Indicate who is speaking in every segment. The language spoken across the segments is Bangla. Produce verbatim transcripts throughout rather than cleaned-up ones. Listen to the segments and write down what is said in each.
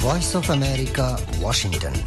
Speaker 1: Voice of America, Washington.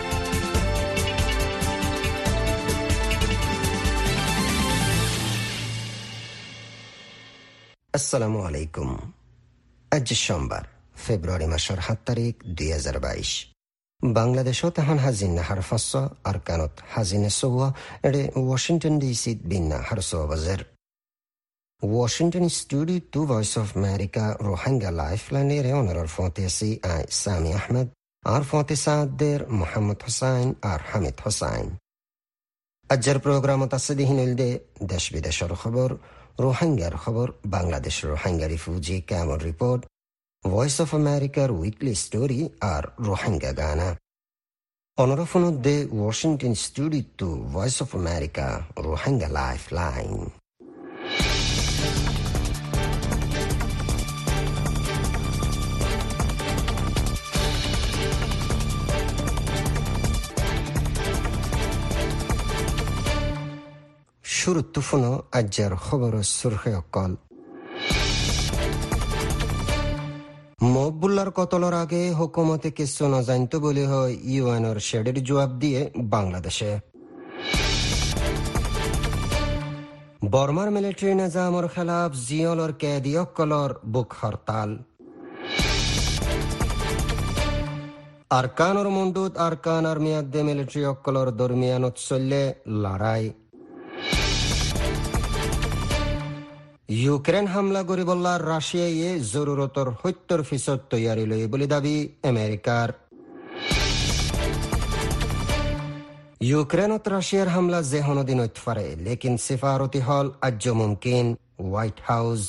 Speaker 1: আসসালামু আলাইকুম। আজ সোমবার, ফেব্রুয়ারি মাসের সাত তারিখ দুই হাজার বাইশ। বাংলাদেশত এখন হাজিন নাহার ফাঁস আর কানত হাজিনে সৌয়া এড়ে ওয়াশিংটন ডিসি বিন্না হারসো বাজার। Washington studio to Voice of America Rohingya life লাইনের অনার ফতেসি আই সামি আহমেদ আর ফতে সাদের মোহাম্মদ হোসাইন আর হামিদ হোসাইন। আজের প্রোগ্রামত আছে দিহিনদে দেশ বিদেশের খবর, রোহিঙ্গার খবর, বাংলাদেশ রোহিঙ্গা রিফিউজি ক্যাম্পের রিপোর্ট, ভয়েস অফ আমেরিকার উইকলি স্টোরি আর রোহিঙ্গা গানা। অনরফনদে Washington studio to Voice of America Rohingya life line. শুরু তুফুনো আজ্জার খবর সুরখে অকল। মকবুল্লার কতলর আগে হুকুমতে কিছু নজানত বলে হয় ইউএনর শেডের জবাব দিয়ে বাংলাদেশে। বর্মার মিলিটারি নিজামর খেলাফ জিয়লর কেদি অকলর বুক হরতাল। আরকানর মন্দুত আরকান আর মিয়াদ্দে মিলিটারি অকলর দরমিয়ানত চললে লড়াই। ইউক্রেন হামলা গরিবল্লাহ রাশিয়ায় জরুরতর সত্তর ফিসদ তৈয়ারি লই বলে দাবি আমেরিকার। ইউক্রেনত রাশিয়ার হামলা যে হনদিন হইতে পারে, লেকিন সিফারতি হল আজ মুমকিন, হোয়াইট হাউস।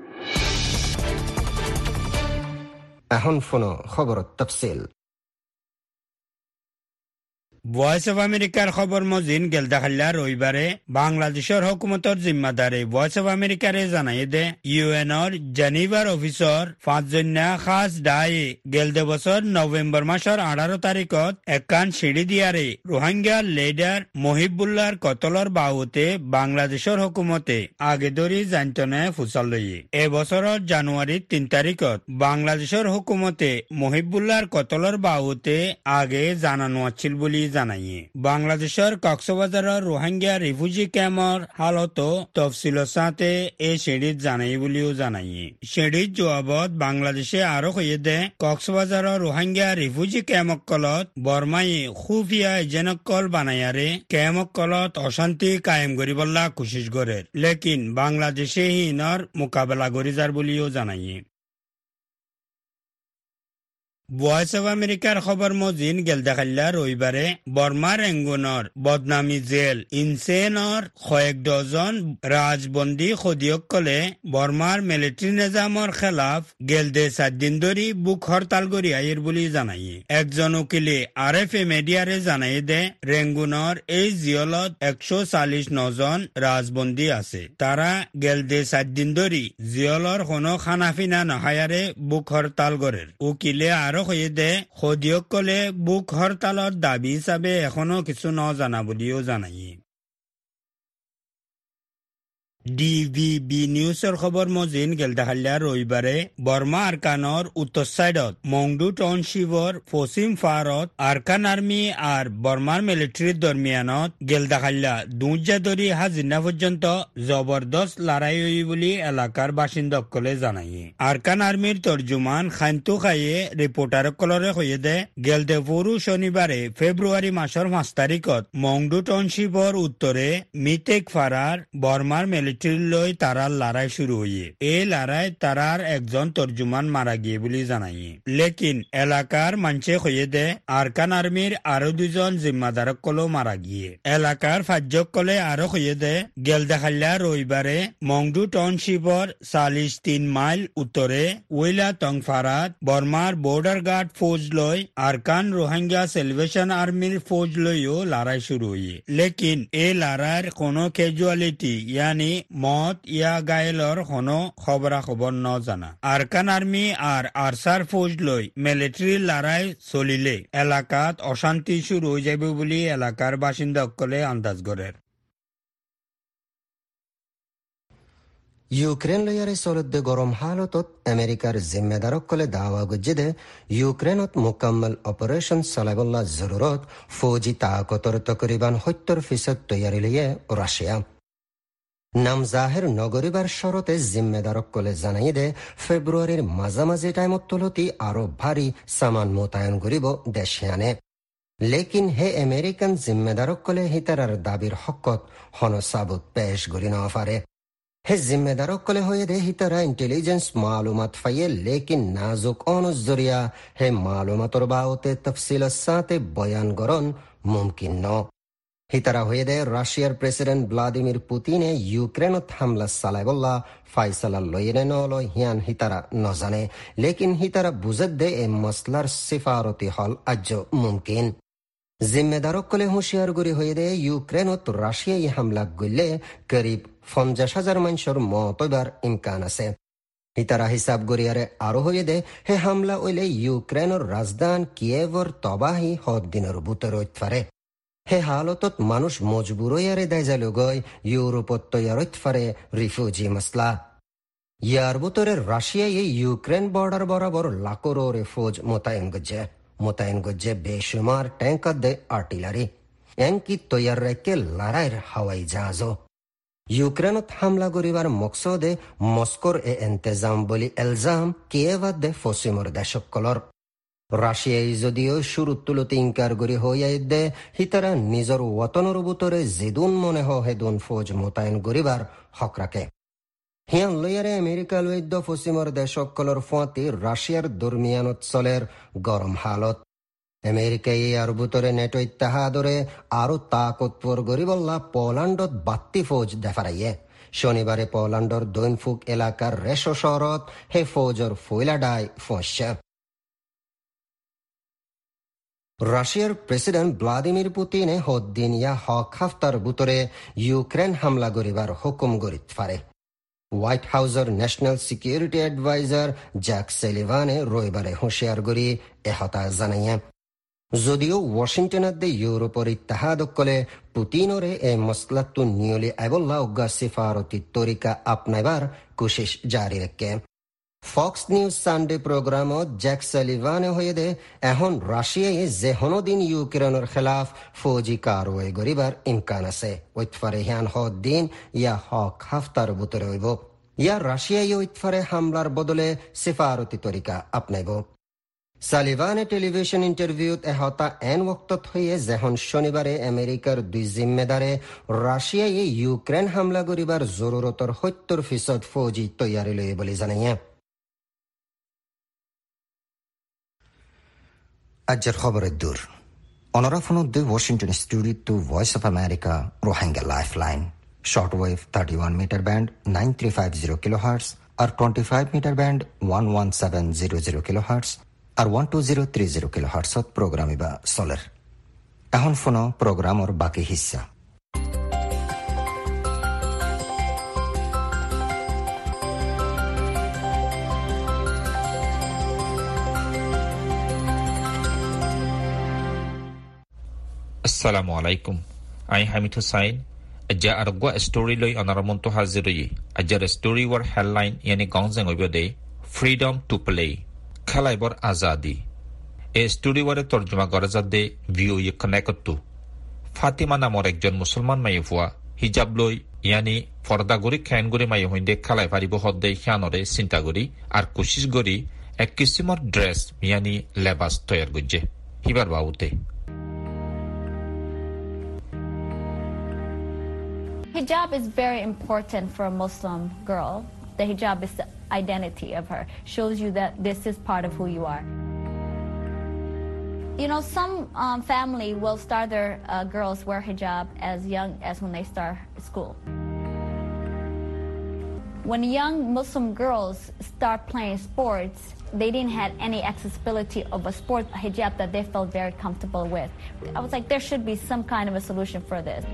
Speaker 1: এখন ফোনো খবর তফসিল।
Speaker 2: ভয়েস অফ আমেরিকার খবর মজিন গেলদাখাল্লা রবিবারে বাংলাদেশের হুকুমতর জিম্মাদারে ভয়েস অফ আমেরিকারে জানাই দে ইউএনর জেনিভার অফিসর পাঁচজন্যা খাস ডাই গেলদে বছর নভেম্বর মাসের আঠারো তারিখত একান সিঁড়ি দিয়ারে রোহিঙ্গা লিডার মহিবুল্লাহর কতলর বাহুতে বাংলাদেশের হুকুমতে আগে ধরি জানতনে ফুসাল লইয়ে। এবছরের জানুয়ারির তিন তারিখত বাংলাদেশের হুকুমতে মহিবুল্লাহর কতলর বাহুতে আগে জানানো আছিল বলি জানাইয়ে। বাংলাদেশের কক্সবাজারের রোহিঙ্গা রিফিউজি ক্যাম্পর হালত তফসিলের সাথে এই সিঁড়িত জানাই বলিও জানাইয়ে। সিঁড়ির জবাবত বাংলাদেশে আরো কইয়ে দে কক্সবাজারের রোহিঙ্গা রিফিউজি ক্যাম্পকলত বর্মাই খুফিয়া এজেনকল বানাইয়ারে ক্যাম্পকলত অশান্তি কায়েম করিবল্লা কোশিশ করে, লেকিন বাংলাদেশে হিনর মোকাবেলা করি যার বলিও জানাইয়ে। ভয়েস অফ আমেরিকার খবর মজিন গেলদাখাল্লা রবিবারে বর্মার রেঙ্গুনর বদনামি জেল ইনসেনর কয়েক ডজন রাজবন্দী খদিয়কলে বর্মার মিলিটারি নিজামর খেলাফ গেলদে সাত দিন ধরি বুক হরতাল করি আইয়ের বলি জানাইয়ে। একজন উকিলে আর এফ এ মিডিয়ারে জানাই দে রেঙ্গুনর এই জিয়লত একশো চাল্লিশ নজন রাজবন্দী আছে। তারা গেলদে সাত দিন ধরি জিয়লর কোনো খানাফিনা নহায়ারে বুক হরতাল করের। উকিলে আরো কয়ে দে খদিয়কলে বুক হরতালর দাবি হিসাবে এখনো কিছু ন জানা বলিও জানাই। ডিভিবি নিউজের খবর মজিন গেলদাখাল্লা রবিবারে বর্মা আরকানর উত্তর সাইডত মংডু টাউনশিপর পশ্চিম ফারত আরকান আর্মি আর বর্মার মিলিটারির দরমিয়ানত গেলদাখাল্লা দুজা ধরি হাজিনা পর্যন্ত জবরদস্ত লড়াই হই বলি এলাকার বাসিন্দকলে জানাইয়ে। আরকান আর্মির তর্জুমান খান্তু খাইয়ে রিপোর্টার কলরে হয়ে দে গেলদে পুরু শনিবারে ফেব্রুয়ারি মাসের পাঁচ তারিখত মংডু টাউনশিপর উত্তরে মিতেক ফারার বর্মার মিলিটারি লই তারার লড়াই শুরু হইয়ে। এই লড়াই তারার একজন তর্জুমান মারা গিয়ে বলে জানাইয়ে, লেকিন এলাকার মানুষে হয়ে দে আরকান আর্মির আরো দুজন জিম্মাদারক কলেও মারা গিয়ে। এলাকার ফাজ্যক কলে আরো হয়ে দে গেলদাখাল্লা রবিবারে মংডু টাউনশিপর চাল্লিশ তিন মাইল উত্তরে ওইলা টংফারাত বর্মার বর্ডার গার্ড ফৌজ লই আরকান রোহিঙ্গা সেলিব্রেশন আর্মির ফৌজ লইও লড়াই শুরু হইয়ে। লেকিন এই লড়াইয়ের কোনো ক্যাজুয়ালিটি ইয়ানি মত ইয়া গায়েলর কোনো খবরা খবর ন জানা। আরকান আর্মি আর আরসার ফৌজ লই মিলিটারি লড়াই চলিলে এলাকাত অশান্তি শুরু হয়ে যাবে বলে এলাকার বাসিন্দা সকলে আন্দাজ করে।
Speaker 1: ইউক্রেন লয়ারে চলতে গরম হালতত আমেরিকার জিম্মেদারক কলে দাওয়া গজ্জেদে ইউক্রেনত মোকাম্মল অপারেশন চলাবল্লা জরুরত ফৌজি তাকতর তকরিবান সত্তর ফিসদ তৈয়ারি লিয়ে রাশিয়া নাম জাহের নগরীবার শরতে জিম্মেদারক কলে জানাই দে ফেব্রুয়ারির মাঝামাঝি টাইমত তুলতি আরো ভারী সামান মোতায়েন করিব দেশিয়ানে লেকিন হে আমেরিকান জিম্মেদারক কলে হিতারার দাবির হকত হন সাবুত পেশ করি না পারে হে জিম্মেদারক কলে হয়ে দে হিতারা ইন্টেলিজেন্স মালুমাত ফাইয়ে লেকিন নাজুক অনুজরিয়া হে মালুমাতর বাউতে তফসিল সাথে বয়ান গরন মুমকিন ন হিতারা হয়ে দে রাশিয়ার প্রেসিডেন্ট ভ্লাদিমির পুতিনে ইউক্রেনত হামলা চালাই বল্লা ফাইসালা লইনে নলয় হিয়ান হিতারা নজানে লেকিন হিতারা বুঝত দে এ মসলার সিফারতি হল আজ মুমকিন জিম্মেদারক কলে হুঁশিয়ার গুরি হয়ে দে ইউক্রেনত রাশিয়াই হামলা গইলে করিব পঞ্চাশ হাজার মানুষের মত হইবার ইমকান আছে হিতারা হিসাব গরিয়ারে আরো হয়ে দে হে হামলা হইলে ইউক্রেনের রাজধান কিয়েভর তবাহি হদ দিনের বুতর পারে হে হালতত মানুষ মজবুর হইয়ারে দেয় যালো গই ইউরোপত তৈয়ার পারে রিফিউজি মসলা ইয়ার বুতরে রাশিয়ায় ইউক্রেন বর্ডার বরাবর লাখোরে ফৌজ মোতায়েন গজ্জে মোতায়েন গজ্জে বেশুমার ট্যাঙ্ক দে আর্টিলারি এনকি তৈয়ার রেখে লড়াইয়ের হাওয়াই জাহাজ ইউক্রেনত হামলা করিবার মকসদে মস্কোর এ এন্তেজাম বলি এলজাম কিয়েভাত দে ফসিমর দেশকলর রাশিয়ায় যদিও শুরু তুলতে ইনকার করি হইয়াই দে হিতারা নিজর ওয়াতনের বুতরে যেদুন মনে হ হেদুন ফৌজ মোতায়েন করিবার হক রাখে হিয়ান লইয়ারে আমেরিকা লৈদ্য ফসিমর দেশকলর ফুয়াতি রাশিয়ার দরমিয়ানত চলের গরম হালত আমেরিকাই আর বুতরে নেটো ইত্তেহাদরে আরো তাকতবর গরিবল্লা পোল্যান্ডত বাত্তি ফৌজ দেফারাইয়ে শনিবারে পোল্যান্ডর দৈনফুক এলাকার রেশো শহরত হে ফৌজর ফইলাডাই ফসছে রাশিয়ার প্রেসিডেন্ট ভ্লাদিমির পুতিনে হদ্দিন ইয়া হক হাফতার বুতরে ইউক্রেন হামলা করিবার হুকুম গরিত পারে হোয়াইট হাউসের ন্যাশনাল সিকিউরিটি অ্যাডভাইজার জ্যাক সেলিভানে রবিবারে হুঁশিয়ার গরি এহতা জানাইয়ে যদিও ওয়াশিংটনের দে ইউরোপের ইত্তেহাদ কলে পুতিনরে এ মসলাত্তু নিয়লি এবল্লা উগ্গা সিফারতি তরিকা আপনাইবার কোশিশ জারি রেখে ফক্স নিউজ সানডে প্রোগ্রামত জ্যাক সালিভানে হয়ে দে এখন রাশিয়ায় যে হনদিন ইউক্রেনের খেলাফ ফৌজি কারওয়াই গরিবার ইমকান আছে ওইতফারে হিয়ান হদ দিন ইয়া হক হাফতার বুতরে হইব ইয়া রাশিয়ায় ওইতফারে হামলার বদলে সিফারতি তরিকা আপনাইব সালিভানে টেলিভিশন ইন্টারভিউত এহতা এন ওক্তত হয়ে যেহন শনিবারে আমেরিকার দুই জিম্মেদারে রাশিয়ায় ইউক্রেন হামলা করিবার জরুরতর সত্তর ফিসদ ফৌজি তৈয়ারি লই বলে জানাইয়া আজের খবরের দূর অনরাফন দি Washington studio to Voice of America Rohingya lifeline shortwave thirty one meter band nine three five zero kilo hertz আর twenty five meter band one one seven zero zero kilo hertz আর one two zero three zero kilo হার্টসত প্রোগ্রামিবা চলের এখন ফোন প্রোগ্রামর বাকি হিস্সা
Speaker 3: Assalamu alaikum. I Hamid Hussain. Aja argwa story loy anaramonto haziri. Ajar story war headline yani gonzeng obode freedom to play. Khalai bor azadi. A story war torjuma kora jadde view ye connect to. Fatima namor ekjon musulman mayefua hijab loy yani porda gori khan gori maye hoinde khalai paribo hodde khanore sinta gori ar koshish gori ek kisimor dress yani lebas toyar gujje. Hibar baute.
Speaker 4: Hijab is very important for a Muslim girl. The hijab is the identity of her. Shows you that this is part of who you are. You know, some um, family will start their uh, girls wear hijab as young as when they start school. When young Muslim girls start playing sports, they didn't have any accessibility of a sport hijab that they felt very comfortable with. I was like, there should be some kind of a solution for this.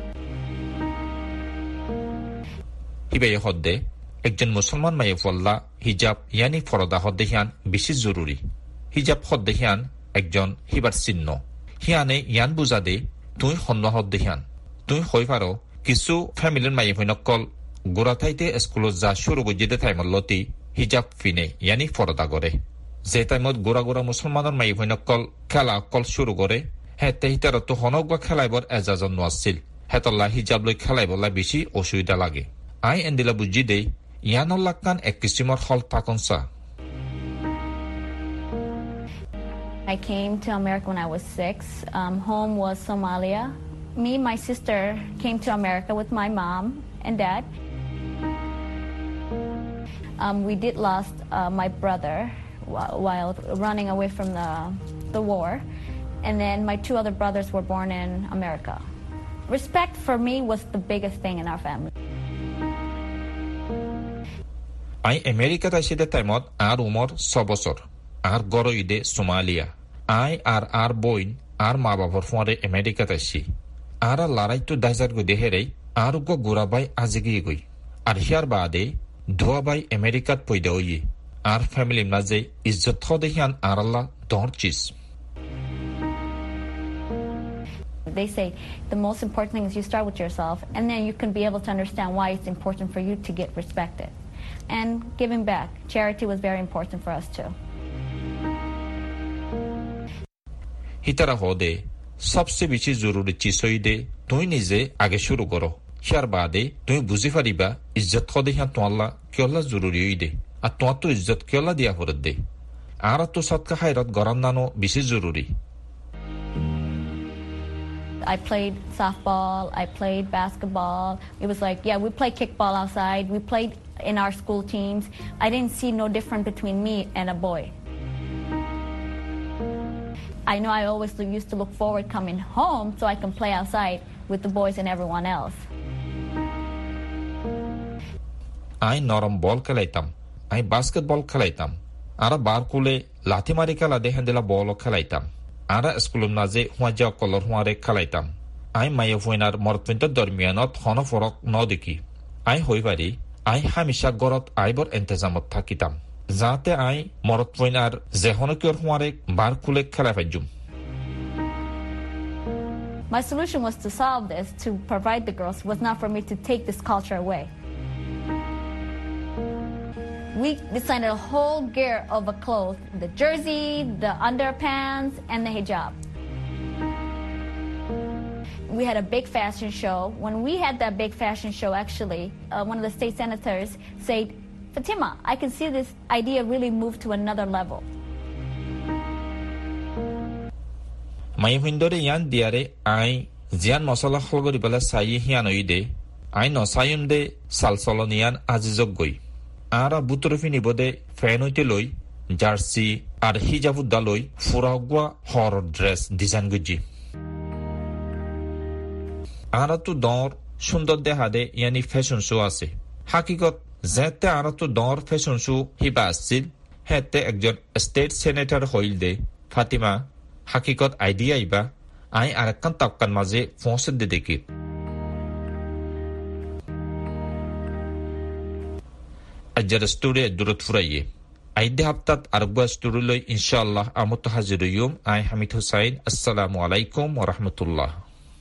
Speaker 3: হিবে হদ্দে একজন মুসলমান মায়ে ফল্লা হিজাব ইয়ানি ফরদা হদ্দে হিয়ান বেশি জরুরি হিজাব হদ্দে হিয়ান একজন হিবার চিহ্ন হিয়ানে ইয়ান বুঝা দে তুই সন্না হদ্দে হিয়ান তুই হই পারো কিছু ফ্যামিলির মায়ে হইনকল গোরাথাইতে স্কুলত যা শুরু গজিতে টাইমলতি হিজাব ফিনে ইয়ানি ফরদা করে যে টাইমত গোরা গোরা মুসলমানের মাই ভৈনকল খেলা অকল শুরু করে হেতে হিতারত হনক বা খেলাইবর এজাজন নোয়াছিল হেতল্লা হিজাব লৈ খেলাইবলা বেশি অসুবিধা লাগে আই এন্দিলা বুঝি দেই ইয়ানল্লাকান এক কিসিমর হল থাকনসা
Speaker 4: I came to America when I was six. Um, home was Somalia. Me and my sister came to America with my mom and dad. Um, we did lost uh, my brother while, while running away from the, the war. And then my two other brothers were born in America. Respect for me was the biggest thing in our family.
Speaker 3: I America তাইছিতে টাইমত আর উমর ছবছর আর গরইদে সোমালিয়া আই আর আর বইন আর মা বাবার ফোয়ারে আমেরিকা তাইছি আর লড়াই তো দাইজার গো দেহেরাই আর গো গোরাবাই আজিগি গই আর হিয়ার বাদে ধোয়াবাই আমেরিকাত পয়দা হইয়ে আর ফ্যামিলি মাঝে ইজ্জত থদেহিয়ান আর আল্লাহ দরচিস
Speaker 4: They say the most important thing is you start with yourself and then you can be able to understand why it's important for you to get respected. And giving back. Charity was very important for us too.
Speaker 3: হিতারা হদে সবচেয়ে বেশি জরুরি চিজ হইদে তুই নিজে আগে শুরু করো হিয়ার বাদে তুই বুঝি পারিবা ইজ্জত হদে হিয়া তোয়াল্লা কিয়ল্লা জরুরি হইদে আর তোমার তো ইজ্জত কিয়ল্লা দিয়া ফরত দে আর তো সৎকা হাইরত গরম নানো বেশি জরুরি
Speaker 4: I played softball, I played basketball. It was like, yeah, we played kickball outside. We played in our school teams. I didn't see no difference between me and a boy. I know I always used to look forward coming home so I can play outside with the boys and everyone else.
Speaker 3: I নরম বল খেলাইতাম I basketball খেলাইতাম আর বার কুলে লাথি মারি খেলা দেখেন দিলা বলও খেলাইতাম আর স্কুলম নাজে হুয়াজা কলর হুয়ারে খেলাইতাম আই মায়ে ফুইনার মরতফিনটার দরমিয়ানত হন ফরক ন দেখি আই হইবারি আই হামিশা গরত আইবর এন্তেজামত থাকিতাম যাতে আই মরতফিনার জেহনকিয়র হুয়ারে বার কুলে খেলা ফাইজুম
Speaker 4: My solution was to solve this, to provide the girls, was not for me to take this culture away. We designed a whole gear of a clothes, the jersey, the underpants, and the hijab. We had a big fashion show. When we had that big fashion show, actually, uh, one of the state senators said, Fatima, I can see this idea really move to another level.
Speaker 3: My window yan diare I zian masala holgori bala sayi hian oide I no sayum de salsolonian azizogoi ara butrofini bode fenoite loi jersey ar hijabu daloi furagwa horror dress design guji ara tu dor সুন্দর দেখাদে ইয়ানি ফ্যাশন শো আছে হাকিকত যেতে ara tu dor fashion show হিবা আসছিল হেতে একজন স্টেট সেনেটর হইল দে ফাতিমা হাকিকত আইডিয়া ইবা আই আরেকখান তাপকান মাঝে ফসদ দে দেখি আজর স্টোরি দূরত ফুরাইয়ে আইদে হাফতাত আরবা স্টোরি লই ইনশাআল্লাহ আমত হাজির ইয়ুম আই হামিদ হুসাইন আসসালামু আলাইকুম ওয়া রাহমাতুল্লাহ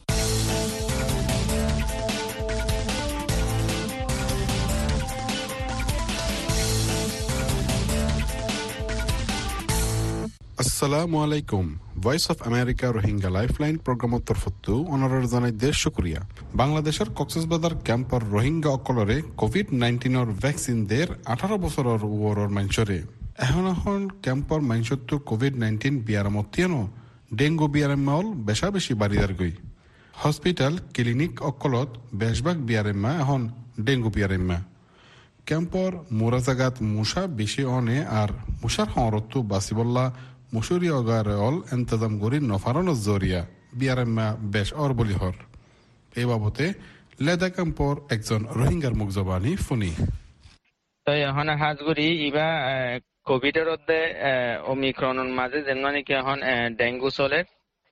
Speaker 5: আসসালামু আলাইকুম voice of America Rohingya lifeline প্রোগ্রামত তরফতো অনারার জানাই দেশ শুকরিয়া বাংলাদেশের কক্সবাজার ক্যাম্পর রোহিঙ্গা অকলরে কোভিড নাইন্টিনের ভ্যাকসিন দের আঠারো বছরের ওপরের মানুষরে এখন এখন ক্যাম্পর মানুষত্ব কোভিড নাইন্টিন বিয়ারামতিয়ানো ডেঙ্গু বিয়ারামাল বেশা বেশি বাড়িদার গই হসপিটাল ক্লিনিক অকলত বেশভাগ বিয়ারেমা এখন ডেঙ্গু বিয়ারেমা ক্যাম্পর মোরা জাগাত মুসা বেশি অনে আর মুসার হরত্ব বাসিবল্লা মুসুরি অগারল এন্তজাম গরি নফারন জরিয়া বিয়ারেমা বেশ অর বলি হর এই বাবতে লেদা ক্যাম্পর একজন রোহিঙ্গার মুখ জবানি ফুনি
Speaker 6: তো এখন হাজগুড়ি ইবা কোভিডের মধ্যে ওমিক্রনের মাঝে যেন নাকি এখন ডেঙ্গু চলে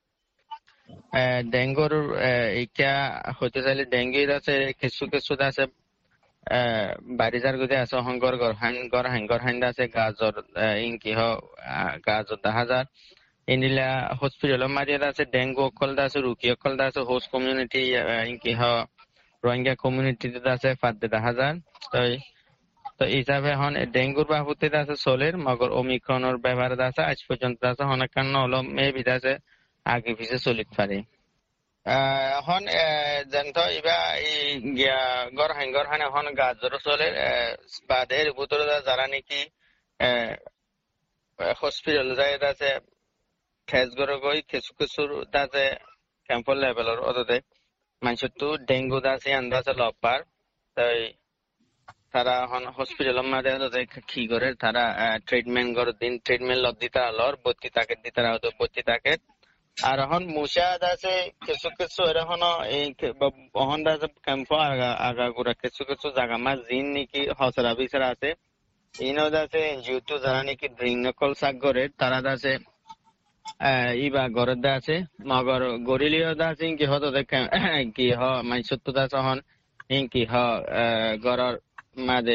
Speaker 6: ডেঙ্গুর ইটা হতে চাইলে ডেঙ্গু আছে কিছু কিছু আছে বাড়িজার গদে আছে হংগর গর হাঙ্গর হাঙ্গর হাইন্দা আছে গাজর ইনকি হ গাজর দা হাজার ইনিলা হসপিটাল মারিয়া আছে ডেঙ্গু কলদা আছে রুকি কলদা আছে হোস্ট কমিউনিটি ইনকি হ রোহিঙ্গা কমিউনিটিতে আছে পাঁচ হাজার তো তো হিসাবে হন ডেঙ্গুর বাবুতে আছে সোলের মগর ওমিক্রনের ব্যবহার আছে আজ পর্যন্ত আছে অনেকখান হলো মেবি আছে আগে পিছিয়ে চলিত পারে হন যেন ইবা গিয়া গর হাঙ্গর হানে হন গাজর সোলের বাদের ভিতরে যারা নাকি হসপিটাল যায় আছে খেজ গড়ে গই কিছু কিছু দাতে ক্যাম্পল লেভেলের অদতে মানুষের তো ডেঙ্গু দাসে আন্দাজে লপার তাই তারা হন হসপিটাল মাঝে কি করে তারা ট্রিটমেন্ট করে দিন ট্রিটমেন্ট লব দিতে আলোর বত্তি তাকে দিতে হতো বত্তি তাকে আর এখন মুসা আছে কিছু কিছু এরকম এই বহন আছে ক্যাম্প আগা আগা গুড়া কিছু কিছু জায়গা মা জিন নাকি হসরা বিচার আছে ইনো আছে এনজিও তো যারা নাকি ড্রিঙ্ক নকল শাক করে তারা আছে ইবা গরদ আছে মগর গরিলিও আছে কি হতো দেখে কি হ মাইসত্য আছে হন ইনকি হ গরর মাঝে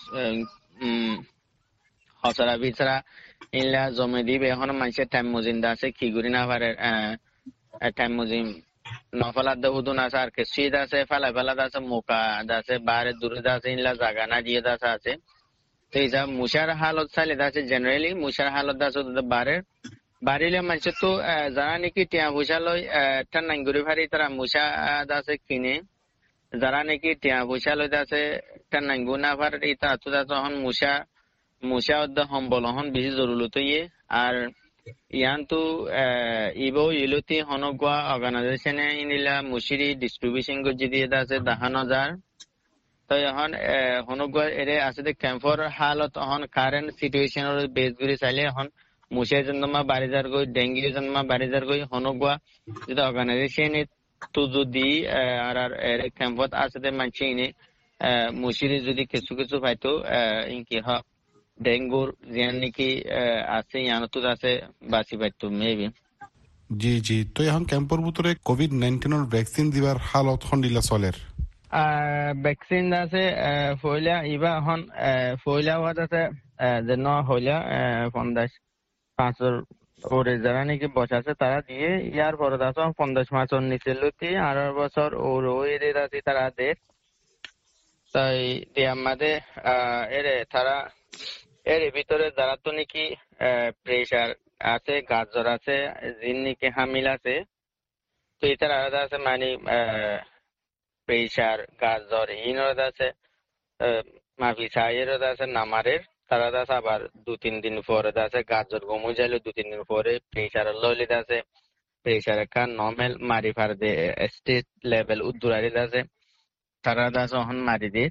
Speaker 6: হসরা বিচারা ইনলা জমে দিবে এখন মানুষের টাইম মজিন্দা আছে কি করি না পারে টাইম মজিম নফলাদ হুদুন আছে আর কেসিদ আছে ফালা ফালাদ আছে মোকা আছে বারে দূরে আছে ইনলা জায়গা না দিয়ে আছে আছে তো এই যা মুশার হালত চাইলে আছে জেনারেলি মুশার হালত আছে বারে বাড়িলে মানুষ তো যারা নাকি টিয়া পয়সা লই টান নাঙ্গুরি ভারি তারা মুশা আছে কিনে যারা নাকি টিয়া পয়সা লই আছে টান নাঙ্গু না ভারি তারা তো তখন মুশা মুশা সম্বল হন বেশি জরুরত ইয়ে আর ইয়ান তো ইবো ইলতি হনগুয়া অর্গানাইজেশনে ইনিলা মুশিরি ডিস্ট্রিবিউশন গজি দিয়ে আছে দাহান হাজার তো এখন হনগুয়া এরে আছে ক্যাম্পর হালত হন কারেন্ট সিচুয়েশনের বেস করে চাইলে এখন মুশার জন্য মা বাড়ি যার গই ডেঙ্গির জন্য মা বাড়ি যার গই হনগুয়া যদি অর্গানাইজেশন তো যদি আর আর ক্যাম্পত আছে মানছি নি মুশিরি যদি কিছু কিছু পাইতো ইনকি হ ডেঙ্গুর জিয়ান নাকি আছে ইয়ানতো আছে বাঁচি পাইতো মেবি
Speaker 5: জি জি তো এখন ক্যাম্পর ভিতরে কোভিড নাইনটিনের ভ্যাকসিন দিবার হালত হন্ডিলা চলের
Speaker 6: ভ্যাকসিন আছে ফয়লা ইবা এখন ফয়লা হওয়াত আছে যেন হইলা পঞ্চাশ পাঁচর ওরে যারা নাকি বসে আছে তারা দিয়ে ইয়ার পরে আছে পঞ্চাশ মাসের নিচে লতি আঠারো বছর ওর ওই আছে তারা দেখ তাই আমাদের এর তারা এর ভিতরে যারা তো নাকি প্রেশার আছে গাজর আছে জিন নাকি হামিল আছে তো এটার আলাদা আছে মানে প্রেশার গাজর ইনর আছে মাফি সাইয়ের আছে নামারের তারা আছে আবার দু তিন দিন পরে আছে গাজর গমু যাইলে দু তিন দিন পরে প্রেশার লইলে আছে প্রেশার কান নর্মাল মারি ফার দে স্টেট লেভেল উদ্দুরারি আছে তারা আছে হন মারি দিয়ে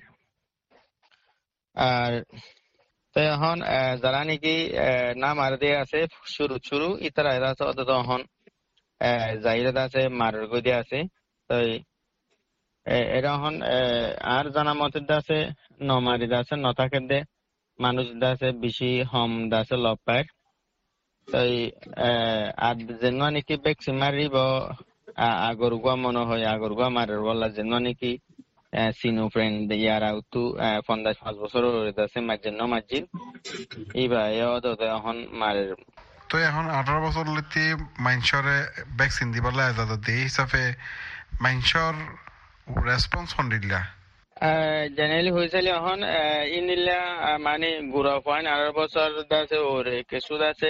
Speaker 6: আর তো এখন যারা নাকি না মারি দিয়ে আছে শুরু শুরু ইতারা আছে অত হন জাহিরাত আছে মারার গদি আছে তো এরা হন আর জানা মতে আছে নমারি আছে নথাকে দে মানুষ আছে বেশি হম আছে লব পায় তাই আর যেন নাকি ভ্যাকসিন মারিব আগরগুয়া মনে হয় আগরগুয়া মারার বলা যেন নাকি সিনো ফ্রেন্ড ইয়ারা তো পঞ্চাশ পাঁচ বছর আছে মাঝেন মাঝিল এইবা এখন মারের
Speaker 5: তো এখন আঠারো বছর লইতে মানুষরে ভ্যাকসিন দিবার লাগে এই হিসাবে মানুষের রেসপন্স হন দিলা
Speaker 6: জেনারেলি হয়েছিল এখন ইনিলা মানে গুড়া পয়েন্ট আঠারো বছর আছে ওরে কিছু আছে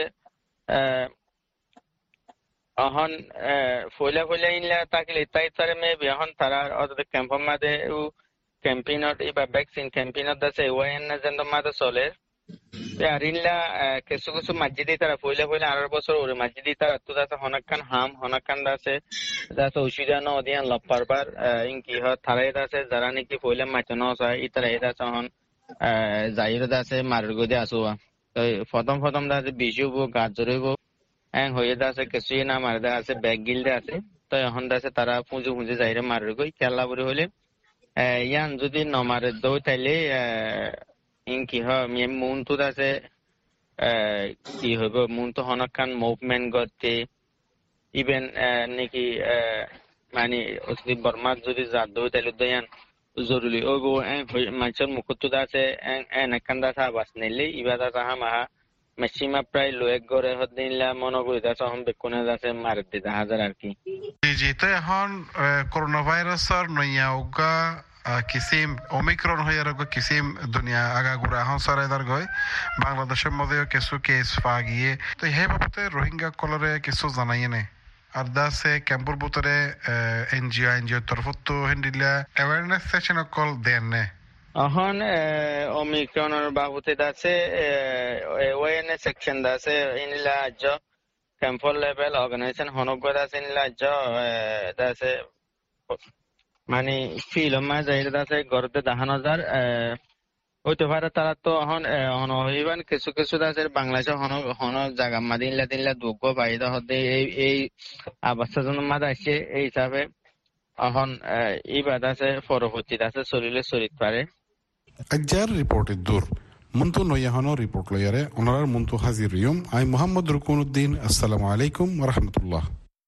Speaker 6: এখন ফইলা ফইলা ইনলা তাকিলে তাই তারে মেবি এখন তারা অত ক্যাম্পের মাঝে ক্যাম্পেইনত ইবা ভ্যাকসিন ক্যাম্পেইনত আছে ওয়াইন যেন মাঝে চলে আর ইনলা কিছু কিছু মসজিদে তারা ফইলা ফইলা আঠারো বছর ওরে মসজিদে তারা তো আছে হনাকান হাম হনাকান আছে আছে অসুবিধা ন দিয়ান লব পারবার ইনকি হ তারাই আছে যারা নাকি ফইলা মাচানো আছে ইতারা এটা হন জাহিরত আছে মারের গদে আসুয়া তো প্রথম প্রথম আছে বিশুব গাজরইব এং হয়ে আছে কিছুই না মারে আছে ব্যাগ গিলদে আছে তো এখন আছে তারা পুঁজু পুঁজু যাইরে মারের গই খেলা বলে হইলে ইয়ান যদি নমারে দৌ তাইলে ইনকি হ মন তো আছে কি হইব মন তো হনকান মুভমেন্ট করতে ইভেন নাকি মানে বর্মার যদি জাত দৌ তাইলে দয়ান জরুরি ওগো মানুষের মুখত আছে এনেকান দাসা বাস নিলে ইবা দাসা হামাহা মেসিমা প্রায় লোক গড়ে হদিনলা মনোগুলিতা সহম বেকুনে যাচ্ছে মার দিতে হাজার আর কি
Speaker 5: জি তো এখন করোনা ভাইরাসর নইয়া উগা কিসিম ওমিক্রন হয়ে আর কিসিম দুনিয়া আগাগুড়া এখন সরাইদার গয় বাংলাদেশের মধ্যেও কিছু কেস পা গিয়ে তো সেই বাবদে রোহিঙ্গা কলরে কিছু জানাই নে আর দাসে ক্যাম্পুর ভিতরে এনজিও এনজিও তরফত হেন্ডিলা অ্যাওয়ারনেস সেশন কল দেন নে
Speaker 6: এখন ওমিক্রনের বাবুতে আছে ওএনএ সেকশন আছে ইনলা আজ ক্যাম্পর লেভেল অর্গানাইজেশন হনগত আছে ইনলা আজ আছে মানে ফিল্ম যাই আছে গড়তে দশ হাজার হইতে পারে তারা তো এখন হইবান কিছু কিছু আছে বাংলাদেশের হন হন জায়গা মাদিনলা দিনলা দুঃখ বাইদা হতে এই এই আবাসন মাদা আসছে এই হিসাবে এখন এই বাদ আছে পরবর্তী আছে চলিলে চলিত পারে
Speaker 5: আজ্জার রিপোর্টের দূর মুন্তু নয়াহনো রিপোর্ট লয়ারে ওনার মুন্তু হাজির রিয়ম আই মোহাম্মদ রুকুনুদ্দিন আসসালামু আলাইকুম ওয়া রাহমাতুল্লাহ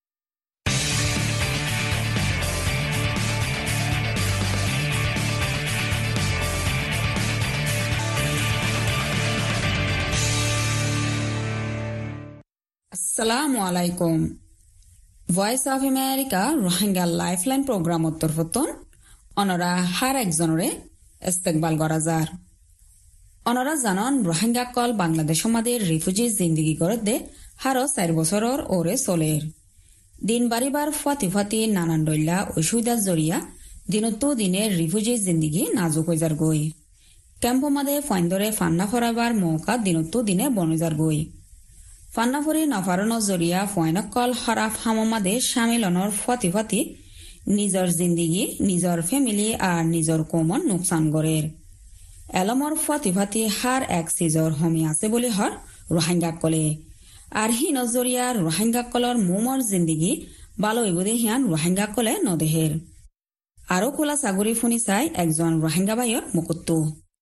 Speaker 7: আসসালামু আলাইকুম voice of America Rohingya lifeline program উত্তরফতন অনরা হার একজনরে ইস্তেকবাল করা যার অনরা জানন রোহিঙ্গা কল বাংলাদেশ মাদের রিফিউজি জিন্দিগি করে দে হারো চার বছরের ওরে চলের দিন বাড়িবার ফাতি ফাতি নানান ডইলা অসুবিধার জরিয়া দিনতো দিনে রিফিউজি জিন্দিগি নাজুক হয়ে যার গই ক্যাম্প মাদে ফাইন্দরে ফান্না ফরাবার মৌকা দিনতো দিনে বনজার গই ফান্নাফরি নফারণর জরিয়া ফয়নকল হরাফ হামমাদে সামিলনর ফাতি ফাতি নিজর জিন্দিগি নিজর ফ্যামিলি আর নিজর কোমন নোকসান গড়ের এলমর ফাতি ফাতি হার এক সিজর হমি আছে বলে হর রোহিঙ্গা কলে আর হি নজরিয়া রোহিঙ্গা কলর মোমর জিন্দিগি বালো ইবুদে হিয়ান রোহিঙ্গা কলে নদেহের আরো খোলা সাগরি ফুনি চাই একজন রোহিঙ্গা ভাইয়র মুকুত্তু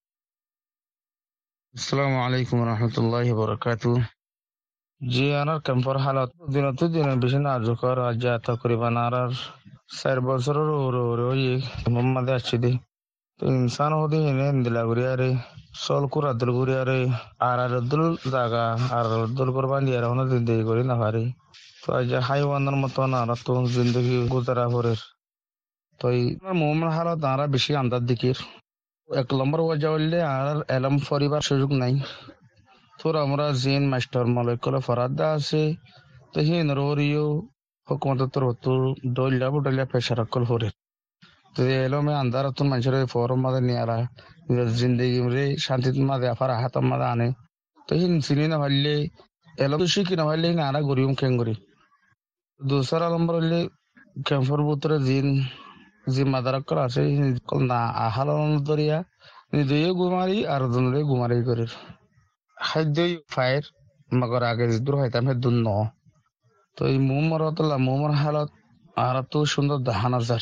Speaker 8: আসসালামু আলাইকুম রহমতুল্লাহি ওয়া বারাকাতুহু জি আনার ক্যাম্পর হালত দিনত দিন বেশি নাজুকর আজ তকরিবান আর চার বছরের ওর ওই মোহাম্মদ আসছি দি তো ইনসান হদি এনে দিলা গুড়িয়ারে সল কুর আদুল গুড়িয়ারে আর আর দুল জাগা আর দুল কোরবান দিয়ে হন জিন্দগি করি না পারি তো আজ হাইওয়ানের মতন আর তো জিন্দগি গুজারা ভরের তো মোহাম্মদ হালত আর বেশি আন্দাজ দিকির এক নম্বর ওয়াজা হইলে আর এলম পরিবার সুযোগ নাই তোর আমরা জিন মাস্টার মালিকলে ফরাদা আছে তো হিন রোরিও হুকুমত তোর হতো ডইলা বুডইলা পেশারকল হরে তো এলমে আন্দার তুন মানুষের ফরম মাদে নিয়ারা জিন্দগি রে শান্তি মাদে আফার হাত মাদে আনে তো হিন চিনি না ভাললে এলম তো শিখি না ভাললে আনা গরিম কেঙ্গরি দুসরা নম্বর হইলে ক্যাম্পর ভিতরে জিন জি মাদারকল আছে কল না আহালন দরিয়া নিজেও গুমারি আর দুনরে গুমারি করে খাদ্য ফায়ের মগর আগে দূর হইতাম হে দুন ন তো এই মোমর হতলা মোমর হালত আর তো সুন্দর দাহান হাজার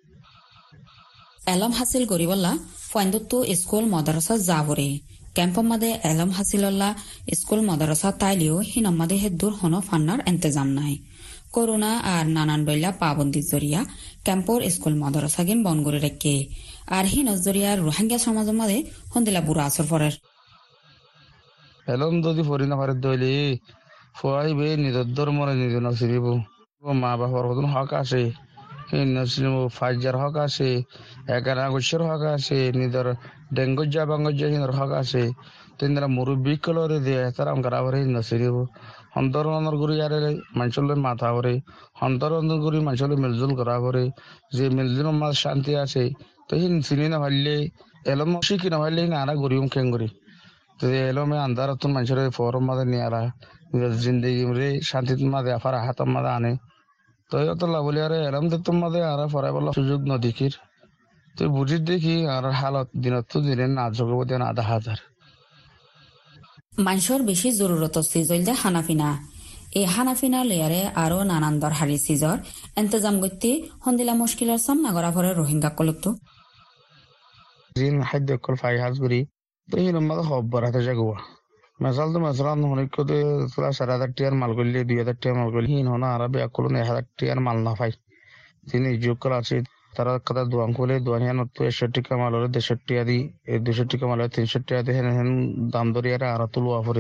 Speaker 7: এলম হাসিল করিবল্লা ফাইন্দতো স্কুল মাদ্রাসা যাবরে ক্যাম্প মাদে এলম হাসিলল্লা স্কুল মাদ্রাসা তাইলেও হিনম্মাদে হে দূর হন ফান্নার ইন্তজাম নাই করোনা আর নানান বইলা পাবন্দির জরিয়া ক্যাম্পর স্কুল মাদ্রাসা গিন বন করে রেখে আর হি নজরিয়া রোহিঙ্গা সমাজ মাদে হন্দিলা বুড়া আসর পরের
Speaker 8: এলম যদি ফরি না পারে দইলে ফুয়াইবে নিজের ধর্মরে নিজে নসিব মা বাবার হতন হক আছে ফাইজার হক আছে একানা গোসের হক আছে নিজের ডেঙ্গুজা বাঙ্গজা হিন্দর হক আছে তিনরা মুরব্বী কলরে দিয়ে তারা গারা ভরে নসিব অন্তরণর গুরি আরে মানুষলে মাথা ভরে অন্তরণর গুরি মানুষলে মিলজুল করা ভরে যে মিলজুল মাঝ শান্তি আছে তো হিন চিনি না ভাললে এলম শিখি না ভাললে আনা গরিম কেঙ্গরি তো এলমে আন্দার তুন মানুষের ফরম মাদে নিয়ারা নিজের জিন্দগি রে শান্তি মাদে আফার হাত মাদে আনে তো অত লাভলি আরে এলম তো তোমাদের আর ফরাই বলা সুযোগ নদীকির তুই বুঝি দেখি আর হালত দিনত তো দিনে না যোগব দেন আধা হাজার
Speaker 7: মানুষের বেশি জরুরত সিজল যে হানাফিনা এই হানাফিনা লেয়ারে আরো নানান দরহারি সিজর ইন্তজাম করতে হন্দিলা মুশকিলের সামনা করা পরে রোহিঙ্গা কলতো
Speaker 8: জিন খাদ্য কল ফাই হাজগুড়ি তো এই নম্বর খবর হাতে জাগুয়া মেসাল তো মেসালান অনেক চার হাজার টিয়ার মাল করলে দুই হাজার টিয়ার মাল করলে হিন হনা আর ব্যাকুল এক হাজার টিয়ার মাল না পাই তিনি যোগ করা আছে তারা কথা দোয়ান করলে দোয়ান তো একষট্টি টিকা মাল হলে দেড়শো টিয়া দি এই দুশো টিকা মাল তিনশো টিয়া দিয়ে হেন দাম দরিয়ারে আর তুলুয়া পরে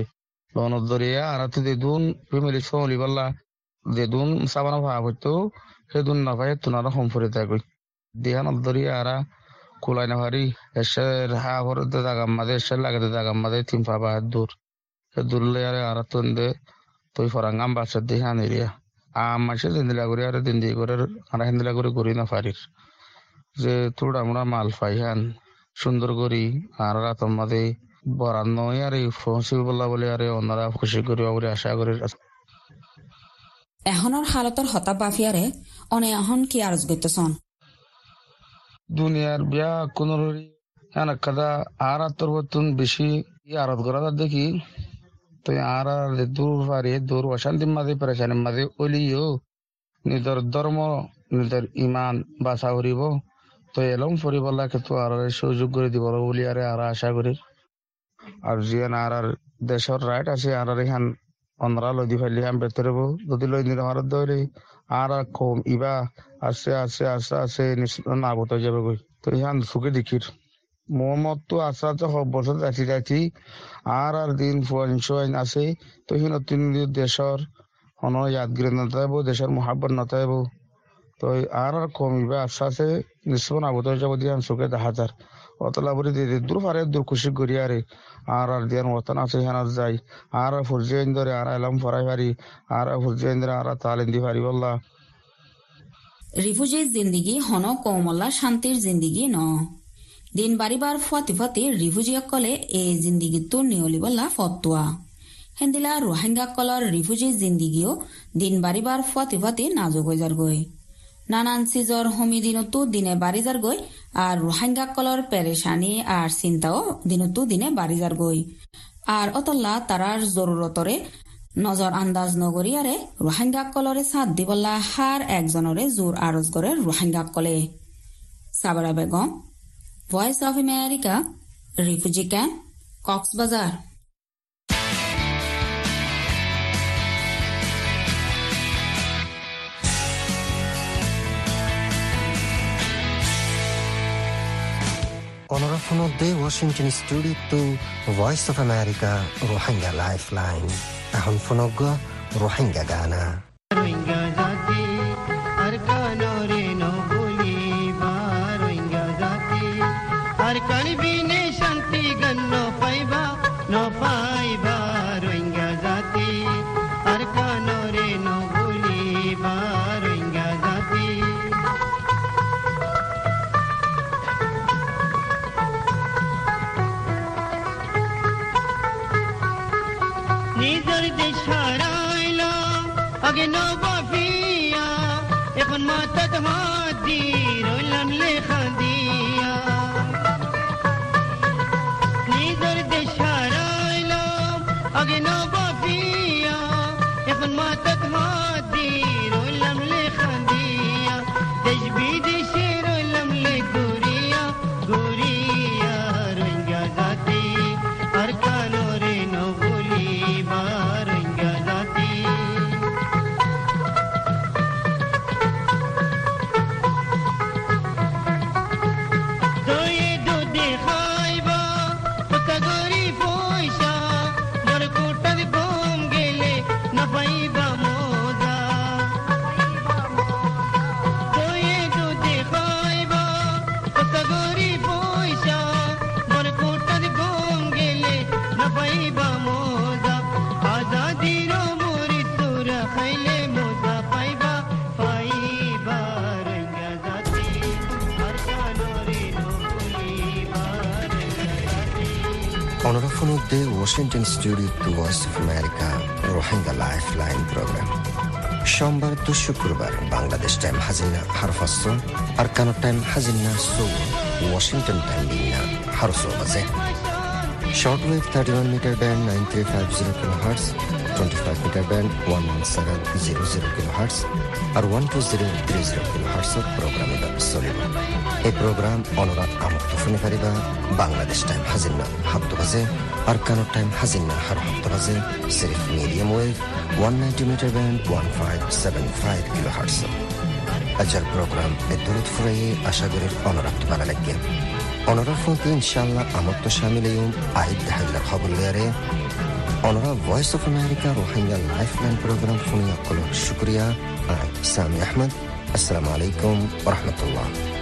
Speaker 8: lono doriya aratu de dun pemeli soli balla de dun sabana va hoto he dun na vai tunara hom fure ta goi dihan doriya ara kulai na hari esher ha hor de daga made esher lage de daga made tim fa ba dur he dulle ara aratu de toy farangam ba se dihan area a mashe de la gori ara din de gori ara hendla gori gori na farir যে তোরা আমরা মাল পাইহান সুন্দর করি আর রাত মধ্যে বরান নয় আর ফসিল বলা বলে আরে ওনারা খুশি করি বলে আশা করি
Speaker 7: এখনৰ হালতৰ হতা বাফিয়াৰে অনে এখন কি আৰজ গইতছন
Speaker 8: দুনিয়ার বিয়া কোন হানা কাদা আর তোর বতুন বেশি আরত করা দেখি তো আর দূর পারে দূর অশান্তি মাঝে পরেশানি মাঝে ওলিও নিজের ধর্ম নিজের ইমান বাঁচা করিব তো এলম ফুরিবলা কিন্তু আর সুযোগ করে দিব বলি আরে আর আশা করি আর জিয়ান আর আর দেশের রাইট আছে আর আর এখান অন্যরা লদি ফেলি আমি ভেতরে যদি লই নিলে আমার দৌড়ে আর আর কম ইবা আছে আছে আছে আছে না বতো যাবে গই তো এখান সুখে দেখির মোহাম্মদ তো আশা আছে সব বছর যাচ্ছি যাচ্ছি আর আর দিন ফুয়ান আছে তো এখানে তিন দেশের অন ইয়াদগিরি নতাইব দেশের মহাব্বত নতাইব তো আর আর কমিবে আশা আছে নিশ্চয় না বতো যাবো দিয়ে সুখে দেখা যার অতলা বলি দিয়ে দূর পারে দূর খুশি করি আরে আর আর দিয়ান ওতন আছে হেন যাই আর ফুরজে ইন্দরে আর এলাম ফরাই পারি আর ফুরজে ইন্দরে আর তালিন্দি পারি বললা
Speaker 7: রিফুজির জিন্দিগি হন কমলা শান্তির জিন্দিগি ন দিন বাড়িবার ফাতি ফাতি রিফুজিয়া কলে এ জিন্দিগি তো নিয়লি বললা ফতুয়া হেন্দিলা রোহিঙ্গা কলর রিফুজির জিন্দিগিও দিন বাড়িবার ফাতি ফাতি নাজুক হয়ে যার গই নানান সিজর হমি দিনতো দিনে বাড়ি যার গই আর রোহিঙ্গা কলর পেরেশানি আর চিন্তাও দিনতো দিনে বাড়ি যার গই আর অতল্লা তারার জরুরতরে নজর আন্দাজ নগরী আরে রোহিঙ্গা কলরে সাথ দিবল্লা হার একজনরে জোর আরজ করে রোহিঙ্গা কলে Sabra Begum voice of America refugee camp Cox's Bazar
Speaker 1: অনরাফনদে Washington studio voice of America Rohingya lifeline এখন ফনগ রোহিঙ্গা গানা
Speaker 9: রোহিঙ্গা জাতি আর কানরে নবলি বা রোহিঙ্গা জাতি আর কালবিনে শান্তি গন্ন পাইবা ন পাইবা রোহিঙ্গা জাতি আর কানরে নবলি বা রোহিঙ্গা জাতি নিজের দেশ হারাইলাম আগে নবাবিয়া এখন মাথাত হাত দি রইলাম লেখা দিয়া নিজের দেশ হারাইলাম আগে নবাবিয়া এখন মাথাত হাত দি রইলাম লেখা দিয়া দেশ বিদেশে রইলাম লে গুরিয়া গুরিয়া রোহিঙ্গা জাতি আর কানরে নবলি বা রোহিঙ্গা জাতি দয়ে দুধে খাইবা কোথা গরি পয়সা মোর কোটার গম গেলে না পাইবা মোজা দয়ে দুধে খাইবা কোথা গরি পয়সা মোর কোটার গম গেলে না পাইবা মোজা আজাদির মরি তোরা খাইলে মোজা পাইবা পাইবা রোহিঙ্গা জাতি আর কানরে নবলি বা রোহিঙ্গা জাতি
Speaker 1: অনরাফনদে Washington studio voice of America Rohingya lifeline program সোমবার তো শুক্রবার বাংলাদেশ টাইম হাজিনা হারফাস্ত আর কানো টাইম হাজিনা সো ওয়াশিংটন টাইম বিনা হারসো বাজে shortwave thirty one meter band nine three five zero kilo hertz twenty five meter band one one seven zero zero kilo hertz আর one two zero three zero kilo হার্টসর প্রোগ্রাম চলিব এই প্রোগ্রাম অনুরাগ আমুক্ত শুনি পারিবা বাংলাদেশ টাইম হাজিনা সাত বাজে আর কানো টাইম হাজিনা হার সাত বাজে সিরিফ medium wave one ninety metre band one five seven five কিলো হার্টসর আজকের প্রোগ্রাম এর দূরত ফুরাইয়ে আশা করি অনুরাগ ভালো লাগবে অনুরাগ ফোনকে ইনশাল্লাহ আমত্ত শামিল আইদ হাইলার খবর লিয়ারে অনরা voice of America Rohingya lifeline programme শুনি অকল শুক্রিয়া। আই সামি আহমদ। আসসালামু আলাইকুম ওয়া রাহমাতুল্লাহ।